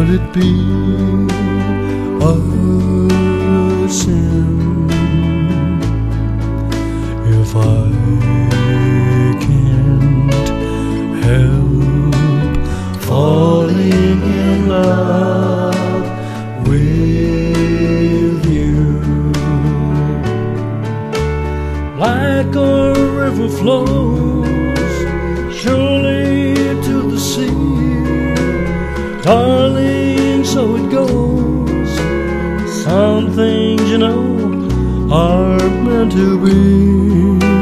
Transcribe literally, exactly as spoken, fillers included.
Would it be a sin if I can't help falling in love with you? Like a river flows surely to the sea, darling, so it goes. Some things, you know, are meant to be.